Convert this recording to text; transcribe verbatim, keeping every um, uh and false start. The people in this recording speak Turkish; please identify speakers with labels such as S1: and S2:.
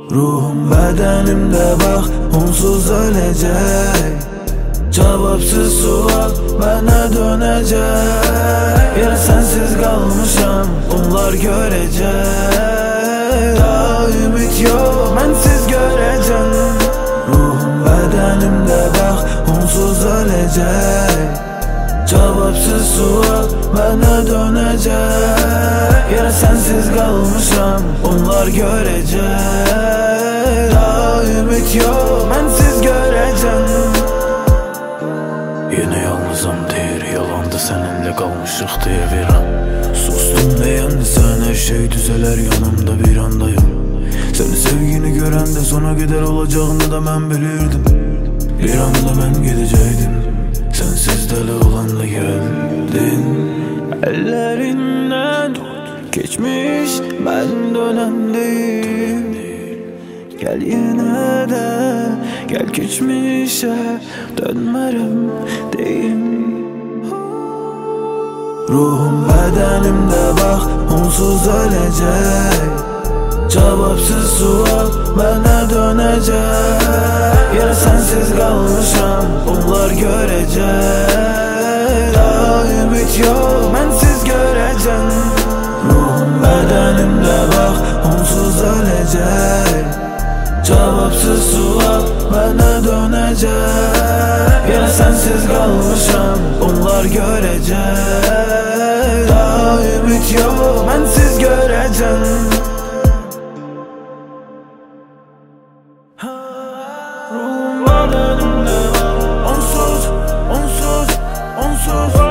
S1: Ruhum bedenimde bak onsuz ölecek. Cevapsız sual bana dönecek. Yine sensiz kalmışam onlar görecek. Daha ümit yok bensiz göreceğim. Ruhum bedenimde bak onsuz ölecek. Cevapsız sual bana dönecek. Yine sensiz kalmışam onlar görecek. Daha ümit yok bensiz göreceğim.
S2: Yine yalnızam deyir, yalandı seninle kalmışıq diye bir an. Sustum beğendi sen, her şey düzeler yanımda bir andayım. Seni sevgini görende sona gider olacağını da ben bilirdim. Bir anda ben gidecektim, sensiz deli olanla geldin.
S1: Ellerinden tut geçmiş ben dönemdeyim. Gel yine de gel geçmişe dönmerim deyim. Ruhum bedenimde bak onsuz ölecek. Cevapsız sual bana dönecek. Yine sensiz kalmışam onlar görecek. Daha ümit yok bensiz göreceğim. Ruhum bedenimde bak onsuz ölecek. Cevapsız sual bana dönecek. Yine sensiz kalmışam onlar görecek. Daha ümit yok bensiz göreceğim. Ruhum bedenimde onsuz, onsuz, onsuz